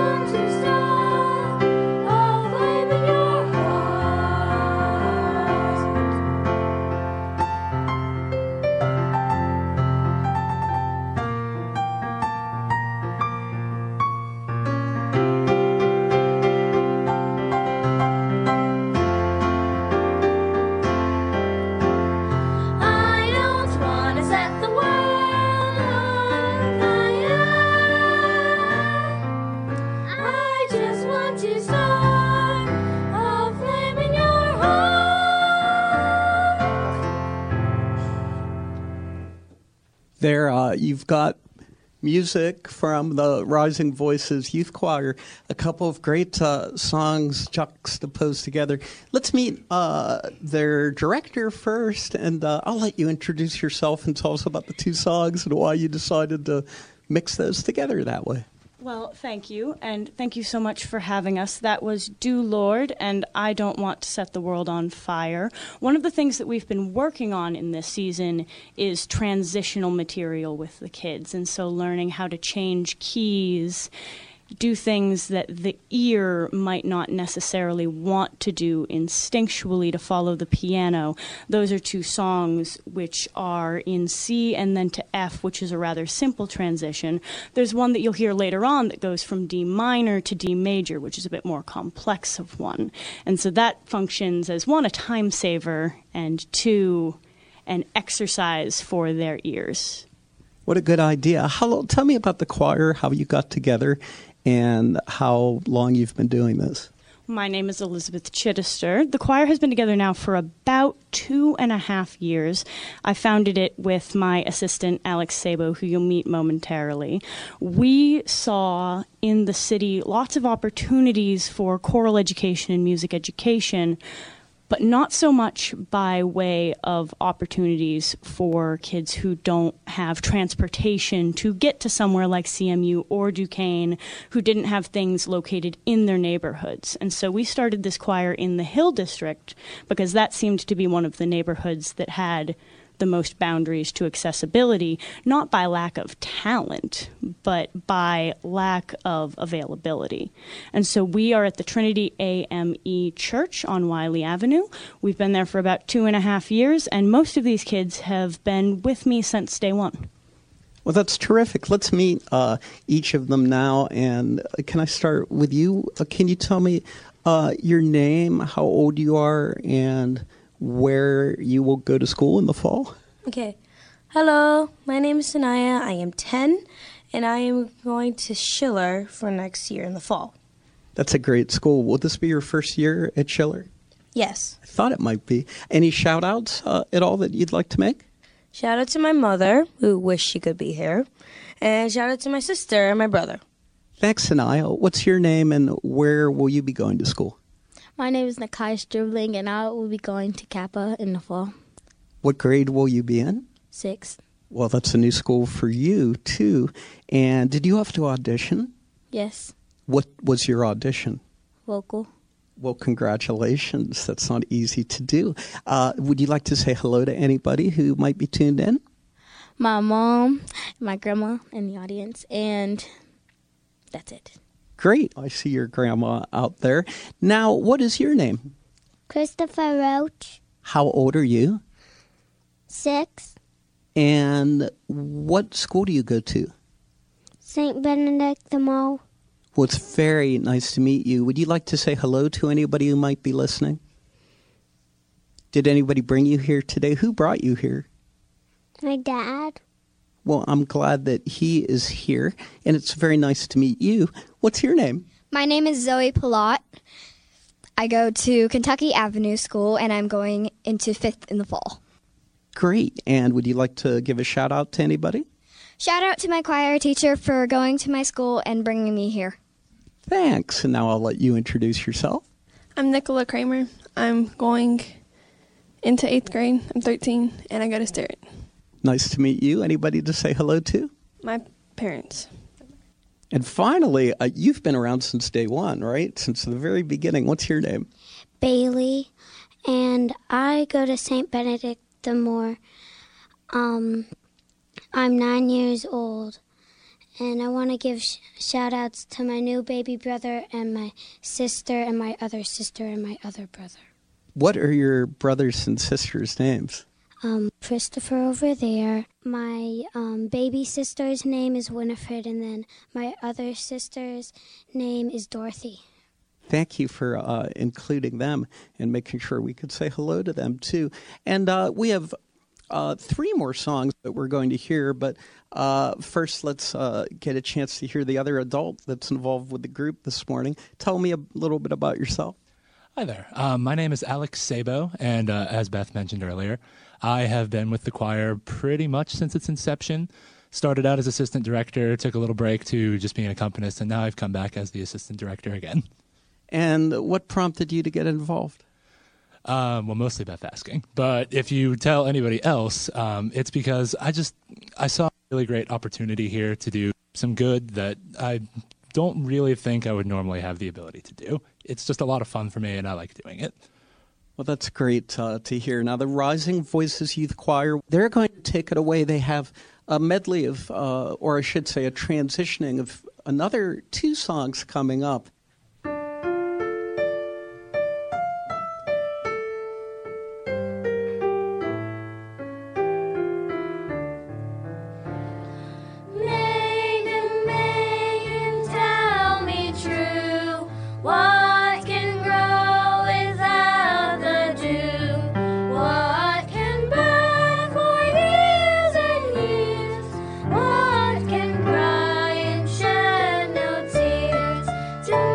want to stop all flame in your heart. I don't want to set the world on fire. I just want to start a flame in your heart. There, uh, you've got music from the Rising Voices Youth Choir, a couple of great uh, songs juxtaposed together. Let's meet uh, their director first, and uh, I'll let you introduce yourself and tell us about the two songs and why you decided to mix those together that way. Well, thank you, and thank you so much for having us. That was Do Lord and I Don't Want to Set the World on Fire. One of the things that we've been working on in this season is transitional material with the kids, and so learning how to change keys, do things that the ear might not necessarily want to do instinctually to follow the piano. Those are two songs which are in C and then to F, which is a rather simple transition. There's one that you'll hear later on that goes from D minor to D major, which is a bit more complex of one. And so that functions as, one, a time saver, and two, an exercise for their ears. What a good idea. How, tell me about the choir, how you got together, and how long you've been doing this. My name is Elizabeth Chittister. The choir has been together now for about two and a half years. I founded it with my assistant, Alex Sabo, who you'll meet momentarily. We saw in the city lots of opportunities for choral education and music education, but not so much by way of opportunities for kids who don't have transportation to get to somewhere like C M U or Duquesne, who didn't have things located in their neighborhoods. And so we started this choir in the Hill District because that seemed to be one of the neighborhoods that had the most boundaries to accessibility, not by lack of talent, but by lack of availability. And so we are at the Trinity A M E Church on Wiley Avenue. We've been there for about two and a half years, and most of these kids have been with me since day one. Well, that's terrific. Let's meet uh, each of them now. And uh, can I start with you? Uh, can you tell me uh, your name, how old you are, and where you will go to school in the fall? Okay. Hello, my name is Sanaya. I am ten, and I am going to Schiller for next year in the fall. That's a great school. Will this be your first year at Schiller? Yes. I thought it might be. Any shout-outs uh, at all that you'd like to make? Shout out to my mother, who wished she could be here, and shout out to my sister and my brother. Thanks, Sanaya. What's your name, and where will you be going to school? My name is Nakai Stribling, and I will be going to Kappa in the fall. What grade will you be in? Sixth. Well, that's a new school for you, too. And did you have to audition? Yes. What was your audition? Vocal. Well, congratulations. That's not easy to do. Uh, would you like to say hello to anybody who might be tuned in? My mom, my grandma in the audience, and that's it. Great. I see your grandma out there. Now, what is your name? Christopher Roach. How old are you? Six. And what school do you go to? Saint Benedict the Mall. Well, it's very nice to meet you. Would you like to say hello to anybody who might be listening? Did anybody bring you here today? Who brought you here? My dad. Well, I'm glad that he is here, and it's very nice to meet you. What's your name? My name is Zoe Pilat. I go to Kentucky Avenue School, and I'm going into fifth in the fall. Great. And would you like to give a shout-out to anybody? Shout out to my choir teacher for going to my school and bringing me here. Thanks. And now I'll let you introduce yourself. I'm Nicola Kramer. I'm going into eighth grade. I'm thirteen, and I go to Sterrett. Nice to meet you. Anybody to say hello to? My parents. And finally, uh, you've been around since day one, right? Since the very beginning. What's your name? Bailey. And I go to Saint Benedict the Moore. Um, I'm nine years old. And I want to give sh- shout outs to my new baby brother and my sister and my other sister and my other brother. What are your brothers and sisters' names? Um, Christopher over there. My um, baby sister's name is Winifred, and then my other sister's name is Dorothy. Thank you for uh, including them and making sure we could say hello to them, too. And uh, we have uh, three more songs that we're going to hear, but uh, first let's uh, get a chance to hear the other adult that's involved with the group this morning. Tell me a little bit about yourself. Hi there. Um, my name is Alex Sabo, and uh, as Beth mentioned earlier, I have been with the choir pretty much since its inception. Started out as assistant director, took a little break to just being an accompanist, and now I've come back as the assistant director again. And what prompted you to get involved? Um, well, mostly Beth asking. But if you tell anybody else, um, it's because I just I saw a really great opportunity here to do some good that I don't really think I would normally have the ability to do. It's just a lot of fun for me, and I like doing it. Well, that's great uh, to hear. Now, the Rising Voices Youth Choir, they're going to take it away. They have a medley of, uh, or I should say a transitioning of another two songs coming up. To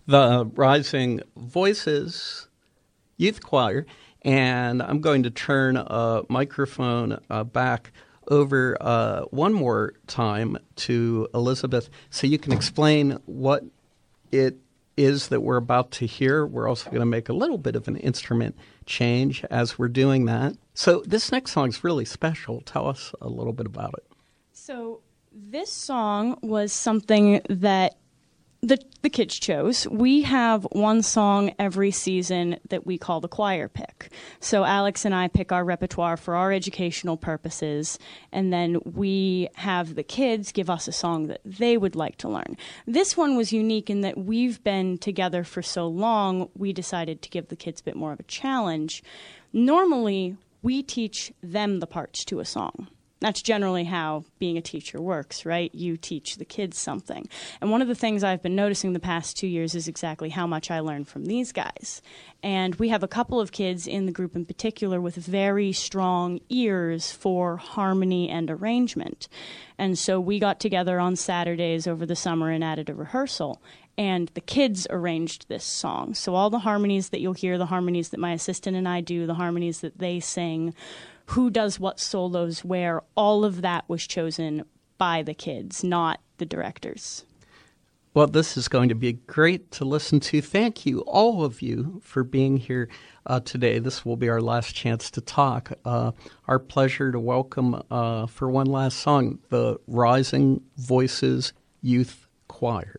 the Rising Voices Youth Choir, and I'm going to turn a microphone uh, back over uh, one more time to Elizabeth so you can explain what it is that we're about to hear. We're also going to make a little bit of an instrument change as we're doing that. So this next song is really special. Tell us a little bit about it. So this song was something that the the kids chose. We have one song every season that we call the choir pick. So Alex and I pick our repertoire for our educational purposes, and then we have the kids give us a song that they would like to learn. This one was unique in that we've been together for so long, we decided to give the kids a bit more of a challenge. Normally, we teach them the parts to a song. That's generally how being a teacher works, right? You teach the kids something. And one of the things I've been noticing the past two years is exactly how much I learned from these guys. And we have a couple of kids in the group in particular with very strong ears for harmony and arrangement. And so we got together on Saturdays over the summer and added a rehearsal. And the kids arranged this song. So all the harmonies that you'll hear, the harmonies that my assistant and I do, the harmonies that they sing, who does what solos where, all of that was chosen by the kids, not the directors. Well, this is going to be great to listen to. Thank you, all of you, for being here uh, today. This will be our last chance to talk. Uh, our pleasure to welcome, uh, for one last song, the Rising Voices Youth Choir.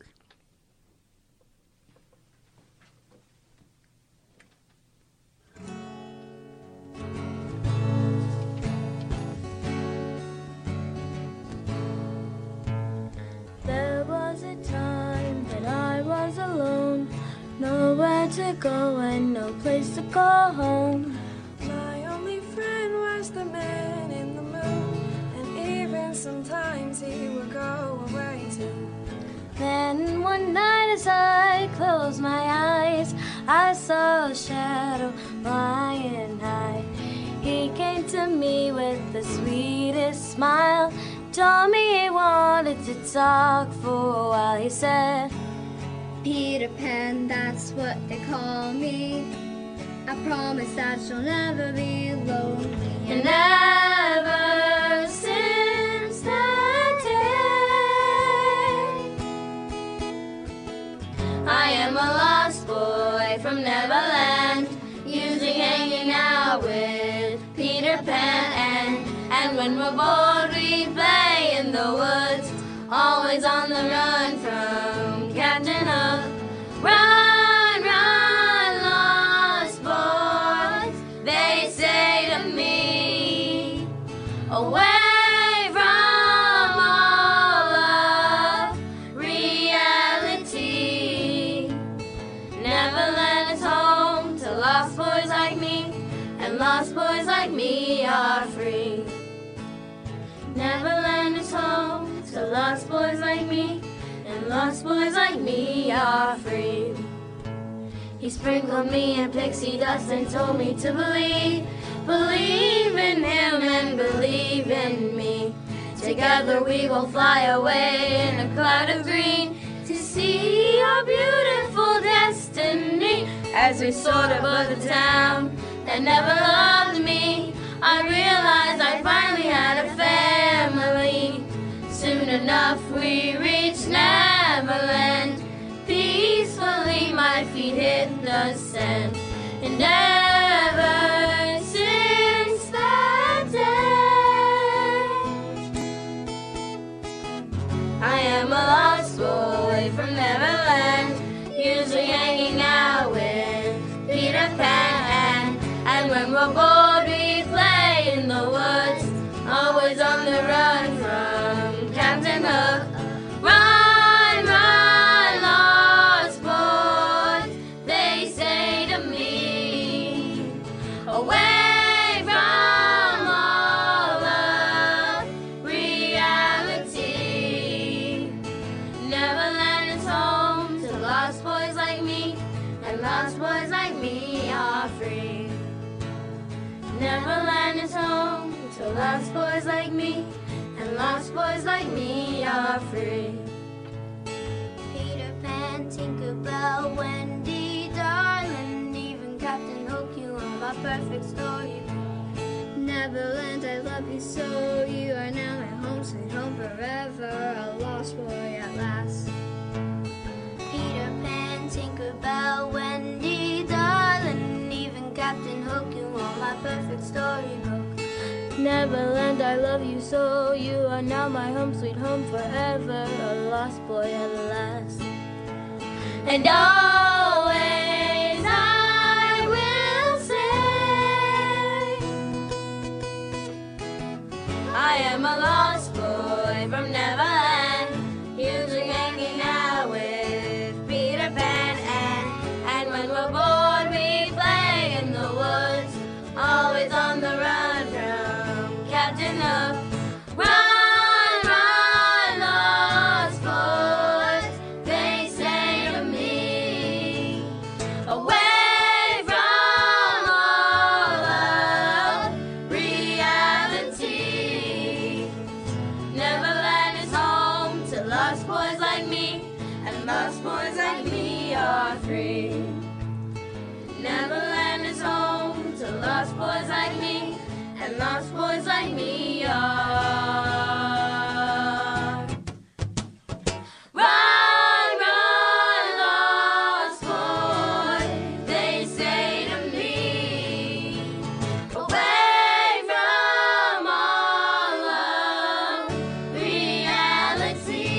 Nowhere to go and no place to call home. My only friend was the man in the moon, and even sometimes he would go away too. Then one night as I closed my eyes, I saw a shadow flying high. He came to me with the sweetest smile, told me he wanted to talk for a while. He said, Peter Pan, that's what they call me. I promise that you'll never be lonely. And ever since that day, I am a lost boy from Neverland, usually hanging out with Peter Pan. And, and when we're bored, we play in the woods, always on the run from Captain Hook. Run, run, lost boys, they say to me, away from all of reality. Neverland is home to lost boys like me, and lost boys like me are free. Neverland is home to lost boys like me, and lost boys like me are free. He sprinkled me in pixie dust and told me to believe, believe in him and believe in me. Together we will fly away in a cloud of green to see our beautiful destiny. As we soared above the town that never loved me, I realized I finally had a family. Soon enough we reached Neverland. Peacefully my feet hit the sand. And ever since that day, I am a lost boy from Neverland, usually hanging out with Peter Pan. And when we're bored we play in the woods, always on the run from Captain Hook. Run, run, lost boys, they say to me, away from all of reality. Neverland is home to lost boys like me, and lost boys like me are free. Neverland is home to lost boys like me, and lost boys like me are free. Peter Pan, Tinkerbell, Wendy, darling, even Captain Hook, you are my perfect story. Neverland, I love you so, you are now my home, sweet home forever, a lost boy at last. Peter Pan, Tinkerbell, Wendy, darling, even Captain Hook, you are my perfect storybook. Neverland, I love you so, you are now my home, sweet home forever, a lost boy at last. And always I will say, I am a lost boy from Neverland, usually hanging out with Peter Pan, and, and when we're bored we play in the woods, always on the run from Captain Hook. Run, run, lost boys, they say to me, away from all of reality. Neverland is home to lost boys like me, and lost boys like me are free. Neverland is home to lost boys like me, and lost boys like me are. Run, run, lost boy, they say to me, away from all of reality.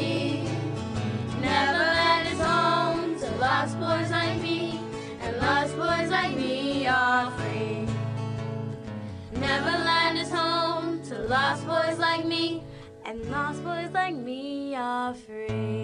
Neverland is home to lost boys like me, and lost boys like me are free. Neverland is home to lost boys like me, and lost boys like me are free.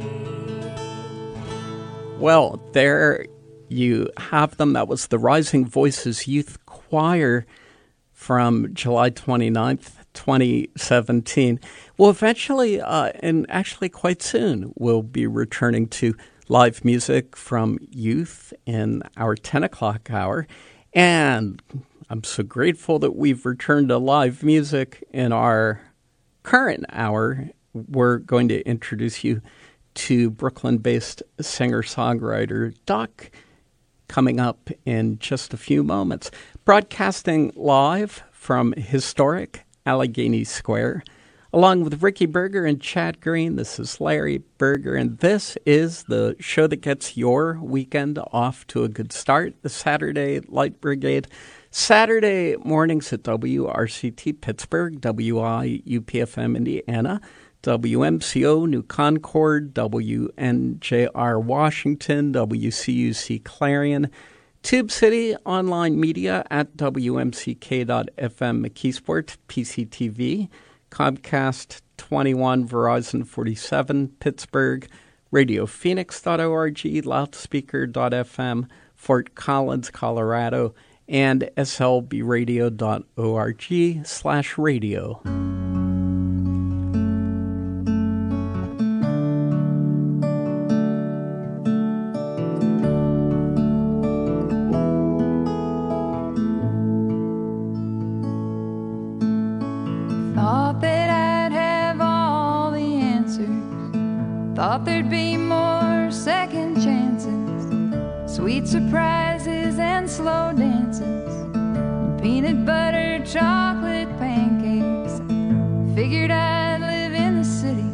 Well, there you have them. That was the Rising Voices Youth Choir from July twenty-ninth, twenty seventeen. Well, eventually, uh, and actually quite soon, we'll be returning to live music from youth in our ten o'clock hour. And I'm so grateful that we've returned to live music in our current hour. We're going to introduce you to Brooklyn-based singer-songwriter Duck coming up in just a few moments. Broadcasting live from historic Allegheny Square, along with Ricky Berger and Chad Green. This is Larry Berger, and this is the show that gets your weekend off to a good start, the Saturday Light Brigade. Saturday mornings at W R C T Pittsburgh, W I U P F M Indiana, W M C O New Concord, W N J R Washington, W C U C Clarion, Tube City Online Media at W M C K dot F M McKeesport, P C T V, Comcast twenty-one, Verizon forty-seven, Pittsburgh, Radio Phoenix dot org, Loudspeaker dot F M, Fort Collins, Colorado, and S L B radio dot org slash radio. Thought that I'd have all the answers. Thought there'd be more second chances, sweet surprises and slow dances, peanut butter chocolate pancakes. Figured I'd live in the city